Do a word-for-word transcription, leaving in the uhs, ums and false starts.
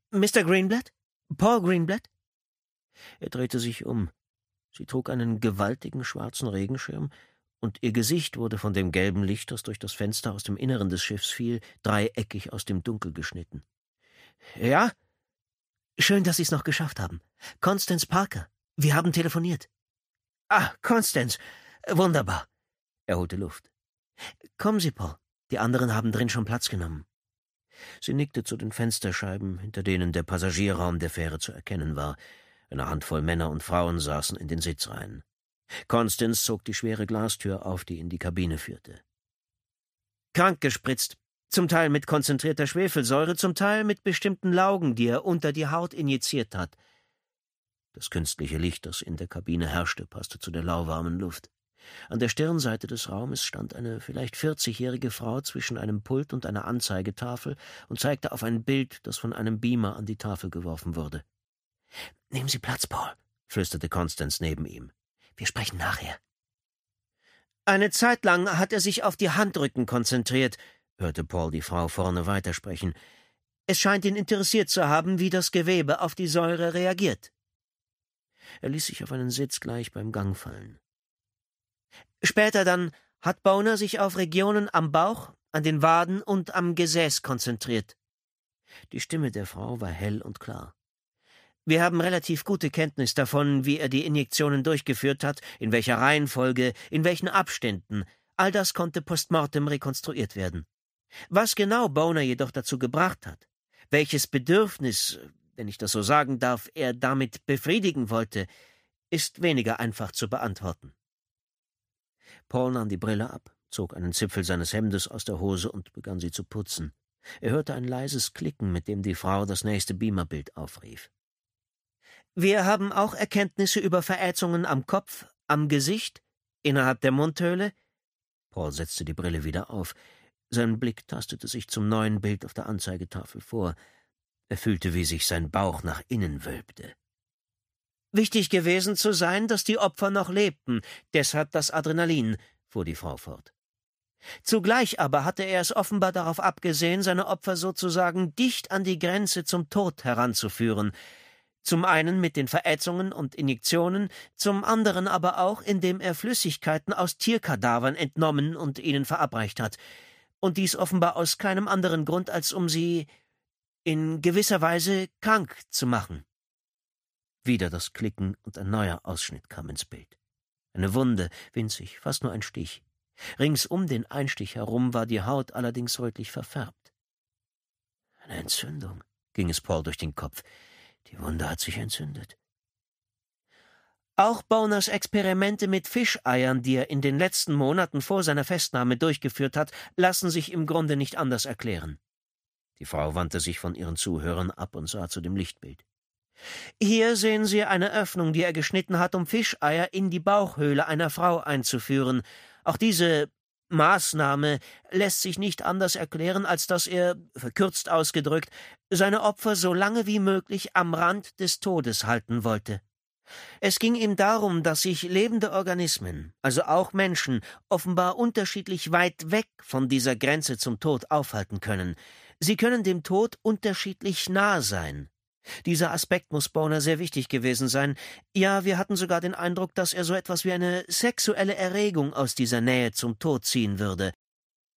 Mister Greenblatt? Paul Greenblatt?« Er drehte sich um. Sie trug einen gewaltigen schwarzen Regenschirm, und ihr Gesicht wurde von dem gelben Licht, das durch das Fenster aus dem Inneren des Schiffs fiel, dreieckig aus dem Dunkel geschnitten. »Ja?« »Schön, dass Sie es noch geschafft haben. Constance Parker. Wir haben telefoniert.« »Ah, Constance. Wunderbar.« Er holte Luft. »Kommen Sie, Paul. Die anderen haben drin schon Platz genommen.« Sie nickte zu den Fensterscheiben, hinter denen der Passagierraum der Fähre zu erkennen war. Eine Handvoll Männer und Frauen saßen in den Sitzreihen. Constance zog die schwere Glastür auf, die in die Kabine führte. »Krank gespritzt. Zum Teil mit konzentrierter Schwefelsäure, zum Teil mit bestimmten Laugen, die er unter die Haut injiziert hat.« Das künstliche Licht, das in der Kabine herrschte, passte zu der lauwarmen Luft. An der Stirnseite des Raumes stand eine vielleicht vierzigjährige Frau zwischen einem Pult und einer Anzeigetafel und zeigte auf ein Bild, das von einem Beamer an die Tafel geworfen wurde. »Nehmen Sie Platz, Paul«, flüsterte Constance neben ihm. »Wir sprechen nachher.« »Eine Zeit lang hat er sich auf die Handrücken konzentriert«, hörte Paul die Frau vorne weitersprechen. »Es scheint ihn interessiert zu haben, wie das Gewebe auf die Säure reagiert.« Er ließ sich auf einen Sitz gleich beim Gang fallen. »Später dann hat Boner sich auf Regionen am Bauch, an den Waden und am Gesäß konzentriert.« Die Stimme der Frau war hell und klar. »Wir haben relativ gute Kenntnis davon, wie er die Injektionen durchgeführt hat, in welcher Reihenfolge, in welchen Abständen. All das konnte postmortem rekonstruiert werden. Was genau Boner jedoch dazu gebracht hat, welches Bedürfnis, wenn ich das so sagen darf, er damit befriedigen wollte, ist weniger einfach zu beantworten.« Paul nahm die Brille ab, zog einen Zipfel seines Hemdes aus der Hose und begann sie zu putzen. Er hörte ein leises Klicken, mit dem die Frau das nächste Beamerbild aufrief. »Wir haben auch Erkenntnisse über Verätzungen am Kopf, am Gesicht, innerhalb der Mundhöhle.« Paul setzte die Brille wieder auf. Sein Blick tastete sich zum neuen Bild auf der Anzeigetafel vor. Er fühlte, wie sich sein Bauch nach innen wölbte. »Wichtig gewesen zu sein, dass die Opfer noch lebten, deshalb das Adrenalin«, fuhr die Frau fort. »Zugleich aber hatte er es offenbar darauf abgesehen, seine Opfer sozusagen dicht an die Grenze zum Tod heranzuführen. Zum einen mit den Verätzungen und Injektionen, zum anderen aber auch, indem er Flüssigkeiten aus Tierkadavern entnommen und ihnen verabreicht hat. Und dies offenbar aus keinem anderen Grund, als um sie in gewisser Weise krank zu machen.« Wieder das Klicken und ein neuer Ausschnitt kam ins Bild. Eine Wunde, winzig, fast nur ein Stich. Rings um den Einstich herum war die Haut allerdings rötlich verfärbt. »Eine Entzündung«, ging es Paul durch den Kopf. »Die Wunde hat sich entzündet.« Auch Boners Experimente mit Fischeiern, die er in den letzten Monaten vor seiner Festnahme durchgeführt hat, lassen sich im Grunde nicht anders erklären. Die Frau wandte sich von ihren Zuhörern ab und sah zu dem Lichtbild. »Hier sehen Sie eine Öffnung, die er geschnitten hat, um Fischeier in die Bauchhöhle einer Frau einzuführen. Auch diese Maßnahme lässt sich nicht anders erklären, als dass er, verkürzt ausgedrückt, seine Opfer so lange wie möglich am Rand des Todes halten wollte. Es ging ihm darum, dass sich lebende Organismen, also auch Menschen, offenbar unterschiedlich weit weg von dieser Grenze zum Tod aufhalten können. Sie können dem Tod unterschiedlich nah sein. Dieser Aspekt muss Boner sehr wichtig gewesen sein. Ja, wir hatten sogar den Eindruck, dass er so etwas wie eine sexuelle Erregung aus dieser Nähe zum Tod ziehen würde.